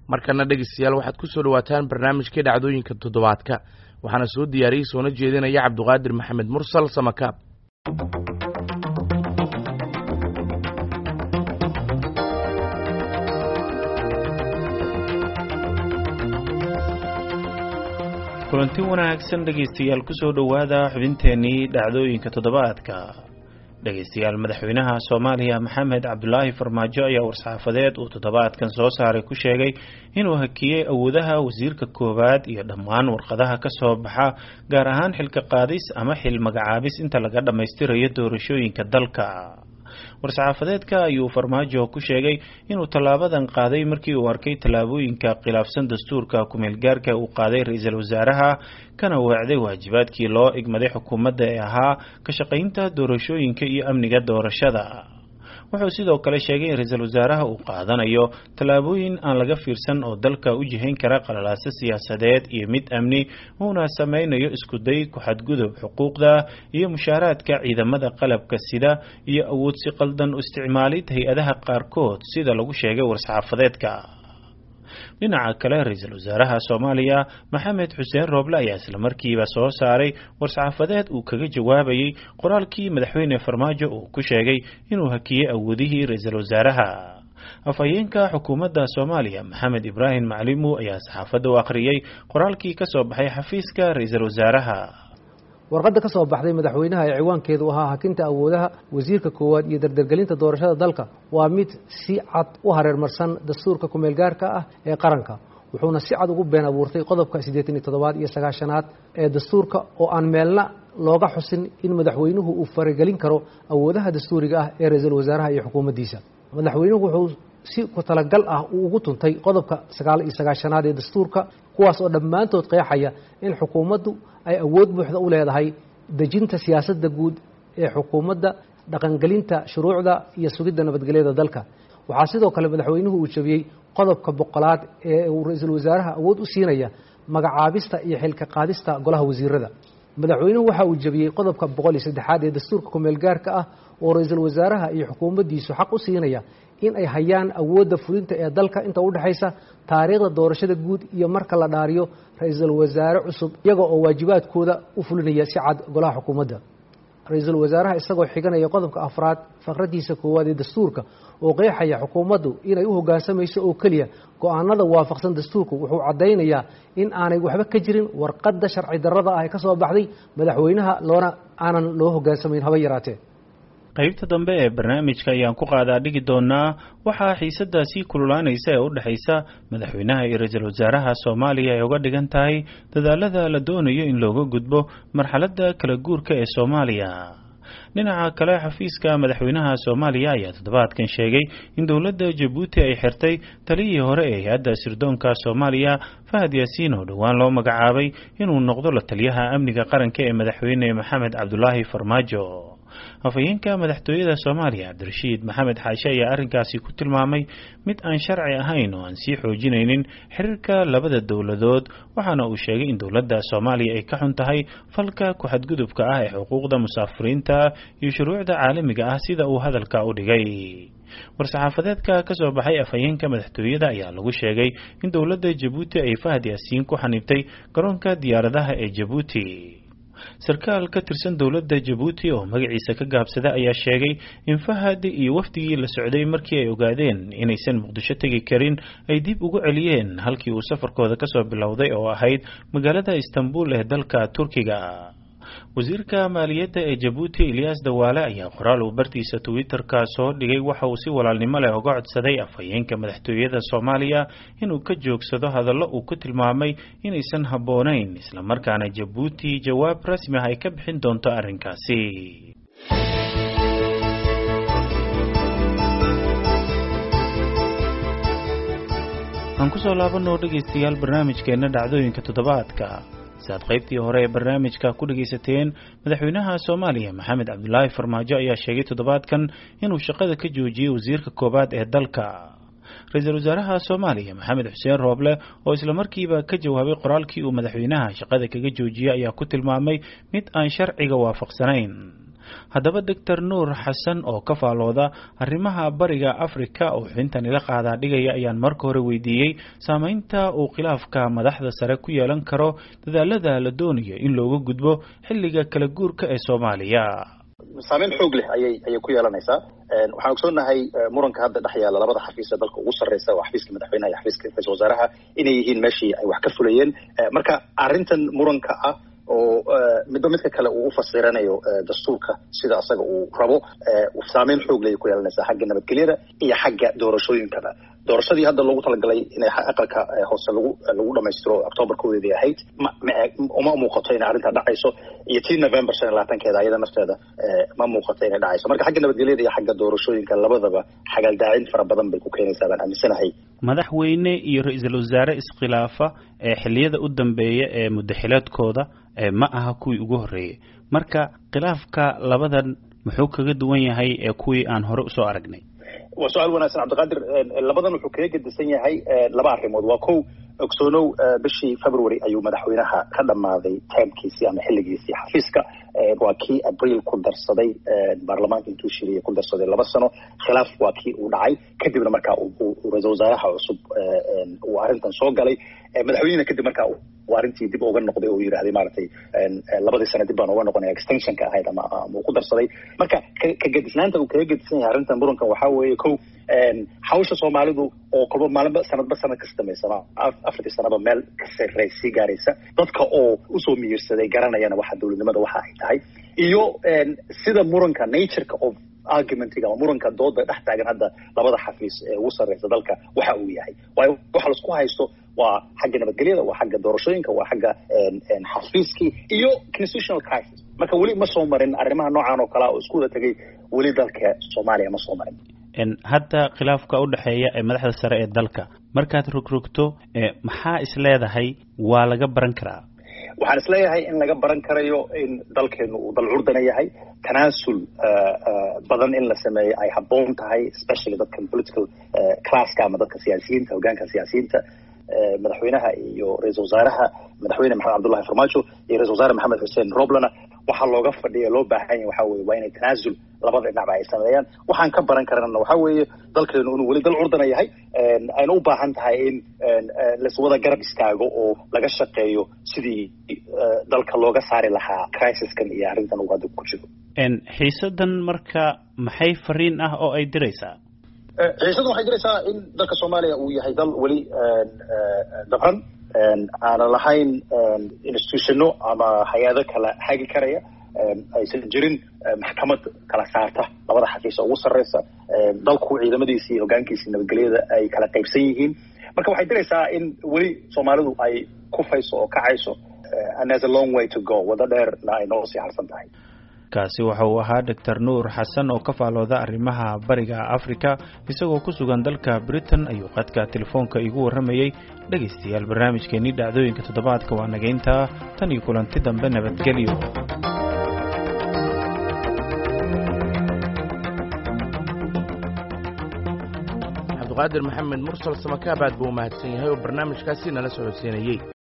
markana dhegeystayaal waxaad ku soo dhawaataan barnaamijkii dhacdooyinka toddobaadka waxaana soo diyaariyey soona jeedinaya cabduqaadir maxamed mursal samakaab. kulanti wanaagsan dhegeystayaal ku soo dhawaada xubinteenii dhacdooyinka toddobaadka. dhegeystayaal madaxweynaha Soomaaliya Maxamed Cabdullaahi Farmaajo ayaa war-saxaafadeed uu toddobaadkan soo saaray ku sheegay inuu hakiyay awoodaha wasiirka koowaad iyo dhammaan warqadaha ka soo baxa gaar ahaan xilka qaadis ama xil magacaabis inta laga dhammaystirayo doorashooyinka dalka. war-saxaafadeedka ayuu Farmaajo ku sheegay inuu tallaabadan qaaday markii uu arkay tallaabooyinka khilaafsan dastuurka ku-meel gaarka uu qaaday ra'iisul wasaaraha kana weecday waajibaadkii loo igmaday xukuumadda ee ahaa ka shaqaynta doorashooyinka iyo amniga doorashada. wuxuu sidoo kale sheegay in ra'iisul wasaaraha uu qaadanayo tallaabooyin aan laga fiirsan oo dalka u jihayn kara qalalaase siyaasadeed iyo mid amni uuna sameynayo isku day ku xadgudub xuquuqda iyo mushaaraadka ciidamada qalabka sida iyo awood si qaldan u isticmaalid hay-adaha qaarkood sida lagu sheegay war-saxaafadeedka. dhinaca kale ra'iisul wasaaraha Soomaaliya Maxamed Xuseen Rooble ayaa isla markiiba soo saaray war-saxaafadeed uu kaga jawaabayay qoraalkii madaxweyne Farmaajo uu ku sheegay inuu hakiyay awoodihii ra'iisul wasaaraha. afhayeenka xukuumadda Soomaaliya Maxamed Ibraahim Maclimu ayaa saxaafadda u akhriyay qoraalkii ka soo baxay xafiiska ra'iisul wasaaraha. warqadda ka soo baxday madaxweynaha ee ciwaankeedu ahaa hakinta awoodaha wasiirka koowaad iyo dardargelinta doorashada dalka waa mid si cad u hareermarsan dastuurka ku-meel gaarka ah ee qaranka wuxuuna si cad ugu been abuurtay qodobka 87 iyo 90 ee dastuurka oo aan meelna looga xusin in madaxweynuhu uu faragelin karo awoodaha dastuuriga ah ee ra'iisul wasaaraha iyo xukuumaddiisa. madaxweynuhu wuxuu si ku talagal ah uu ugu tuntay qodobka 99 ee dastuurka kuwaas oo dhammaantood qeexaya in xukuumaddu ay awood buuxda u leedahay dejinta siyaasadda guud ee xukuumadda, dhaqangelinta shuruucda iyo sugidda nabadgelyada dalka. waxaa sidoo kale madaxweynuhu uu jabiyey qodobka 100 ee uu ra'iisul wasaaraha awood u siinaya magacaabista iyo xilka qaadista golaha wasiirada. madaxweynuhu waxa uu jabiyey qodobka 103 ee dastuurka ku-meel gaarka ah oo ra'iisul wasaaraha iyo xukuumaddiisu xaq u siinaya in ay hayaan awoodda fulinta ee dalka inta u dhaxaysa taariikhda doorashada guud iyo marka la dhaariyo ra'iisul wasaare cusub iyaga oo waajibaadkooda u fulinaya si cad golaha xukuumadda. ra'iisul wasaaraha isagoo xiganaya qodobka 4 faqradiisa koowaad ee dastuurka oo qeexaya xukuumaddu inay u hoggaansamayso oo keliya go'aanada waafaqsan dastuurka wuxuu caddaynayaa in aanay waxba ka jirin warqadda sharci darrada ah ee ka soo baxday madaxweynaha aanan loo hoggaansamayn haba yaraatee. qaybta dambe ee barnaamijka ayaan ku qaadaa dhigi doonaa waxaa xiisadaasi kululaanaysa ee u dhaxaysa madaxweynaha iyo ra'iisul wasaaraha Soomaaliya ay uga dhigan tahay dadaalada la doonayo in looga gudbo marxaladda kala guurka ee Soomaaliya. dhinaca kale xafiiska madaxweynaha Soomaaliya ayaa toddobaadkan sheegay in dowladda Jabuuti ay xirtay taliyihii hore ee hay'adda sirdoonka Soomaaliya Fahad Yaasiin oo dhowaan loo magacaabay inuu noqdo la taliyaha amniga qaranka ee madaxweyne Maxamed Cabdullaahi Farmaajo. afhayeenka madaxtooyada Soomaaliya Cabdirashiid Maxamed Xaashe ayaa arrinkaasi ku tilmaamay mid aan sharci ahayn oo aan sii xoojinaynin xiriirka labada dowladood waxaana uu sheegay in dowladda Soomaaliya ay ka xun tahay falka ku xadgudubka ah ee xuquuqda musaafiriinta iyo shuruucda caalamiga ah sida uu hadalka u dhigay. war-saxaafadeedka ka soo baxay afhayeenka madaxtooyada ayaa lagu sheegay in dowladda Jabuuti ay Fahad Yaasiin ku xanibtay garoonka diyaaradaha ee Jabuuti. sarkaal ka tirsan dowladda Jabuuti oo magaciisa ka gaabsada ayaa sheegay in Fahad iyo wafdigii la socday markii ay ogaadeen inaysan Muqdisho tagi karin ay dib ugu celiyeen halkii uu safarkooda ka soo bilowday oo ahayd magaalada Istanbul ee dalka Turkiga. wasiirka maaliyadda ee Jabuuti Ilyas Dawaale ayaa qoraal uu bartiisa Twitter-ka soo dhigay waxa uu si walaalnimo leh uga codsaday afhayeenka madaxtooyada Soomaaliya inuu ka joogsado hadallo uu ku tilmaamay inaysan habboonayn isla markaana Jabuuti jawaab rasmi ah ay ka bixin doonto arrinkaasi. aan ku soo laabano dhegeystayaal barnaamijkeena dhacdooyinka toddobaadka. saad qaybtii hore ee barnaamijka ku dhageysateen madaxweynaha Soomaaliya Maxamed Cabdullaahi Farmaajo ayaa sheegay toddobaadkan inuu shaqada ka joojiyay wasiirka koowaad ee dalka. ra'iisul wasaaraha Soomaaliya Maxamed Xuseen Rooble oo isla markiiba ka jawaabay qoraalkii uu madaxweynaha shaqada kaga joojiyay ayaa ku tilmaamay mid aan sharciga waafaqsanayn. haddaba doctor nuur xasan oo ka faalooda arrimaha bariga afrika oo xubintan ila qaadaa dhigaya ayaan marka hore weydiiyey saameynta uu khilaafka madaxda sare ku yeelan karo dadaalada la doonayo in looga gudbo xilliga kala guurka ee soomaaliya. saameyn xoog leh ayay ku yeelanaysaa. waxaan ogsoonahay muranka hadda dhex yaala labada xafiis ee dalka ugu sarreysa waa xafiiska madaxweynaha iyo xafiiska ra-iisul wasaaraha inay yihiin meeshii ay wax ka fulayeen. marka arrintan muranka ah oo midba midka kale uu u fasiranayo dastuurka sida asaga uu rabo, saameyn xoog leh ay ku yeelanaysaa xagga nabadgelyada iyo xagga doorashooyinkaba. doorashadii hadda loogu talagalay inay aqalka hoose lagu dhamaystiro October 2 ahayd ma muuqato inay arrinta dhacayso, iyo tii November 25 ayada nafteeda ma muuqato inay dhacayso. marka xagga nabadgelyada iyo xagga doorashooyinka labadaba xagaldaacin fara badan bay ku keenaysaa baan aaminsanahay. madaxweyne iyo ra-iisul wasaare iskhilaafa ee xilliyada u dambeeya ee muddaxileedkooda ma aha kuwii ugu horreeyay. marka khilaafka labadan muxuu kaga duwan yahay ee kuwii aan hore usoo aragnay? waa su-aal wanaagsan cabdiqaadir. labadan wuxuu kaga gedisan yahay laba arrimood. waa kow, ogsoonow bishii February ayuu madaxweynaha ka dhammaaday termkiisii ama xilligiisii xafiiska. waa kii Abriil ku darsaday baarlamaanka intuu shiriyay ku darsaday 2 sano. khilaaf waa kii uu dhacay kadibna markaa uu ra-iisul wasaaraha cusub uu arrintan soo galay. madaxweynena kadib markaa uu arrintii dib uga noqday oo yidhaahday maaragtay 2 sano dib baan uga noqonaya extensionka ahayd ama uu ku darsaday. marka ka gedisnaanta uu kaga gedisan yahay arrintan murankan waxaa weeye kow, hawsha Soomaalidu oo kolba maalinba sanad kasta damaysana 4 sanaba meel ka sarreysay gaaraysa, dadka oo usoo miyirsaday garanayana waxa dowladnimada waxa ay tahay, iyo sida muranka nature of argumentiga ama muranka dooda dhex taagan hadda labada xafiis ee ugu sarreysa dalka waxa uu yahay. waayo waxa la isku haysto waa xagga nabadgelyada, waa xagga doorashooyinka, waa xagga xafiiskii iyo constitutional crisis. marka weli ma soo marin arrimaha noocan oo kale oo isku wada tagay weli dalka Soomaaliya ma soo marin. hadda khilaafka u dhaxeeya ee madaxda sare ee dalka markaad rogrogto maxaa isleedahay waa laga baran karaa? waxaan isleeyahay in laga baran karayo in dalkeenu uu dal curdana yahay, tanaasul badan in la sameeyo ay habboon tahay, especially dadkan political classka ama dadka siyaasiyiinta, hoggaanka siyaasiyiinta. madaxweynaha iyo ra-iisul wasaaraha, madaxweyne maxamed cabdullahi farmaajo iyo ra-isul wasaare maxamed xuseen roblana waxaa looga fadhiya loo baahan yahay waxaa weeye waa inay tanaasul labada dhinacba ay sameeyaan. waxaan ka baran karana waxaa weeye dalkeenu inuu weli dal curdana yahay, ayna u baahan tahay in laiswada garab istaago oo laga shaqeeyo sidii dalka looga saari lahaa crisiskan iyo arrintan uu hadda ku jiro. xiisadan marka maxay fariin ah oo ay diraysaa? xiisadan waxay diraysaa in dalka Soomaaliya uu yahay dal weli dabcan aanan lahayn institutiono ama hay-ado kala hagi karaya, aysan jirin maxkamad kala saarta labada xafiis ugu sarreysa, dalku ciidamadiisii iyo hoggaankiisii nabadgelyada ay kala qaybsan yihiin. marka waxay diraysaa in weli Soomaalidu ay kufayso oo kacayso, and there's a long way to go, wada dheerna ay noo sii harsan tahay. kaasi waxa uu ahaa doctor nuur xasan oo ka faalooda arrimaha bariga afrika isagoo ku sugan dalka Britain ayuu qadka telefoonka igu warramayay. dhegaystayaal, barnaamijkeennii dhacdooyinka toddobaadka waa nageyntaa. tan iyo kulanti dambe, nabadgelyo. cabdiqaadir maxamed mursal samakaab aad buu u mahadsan yahay oo barnaamijkaasi nala socodsiinayey.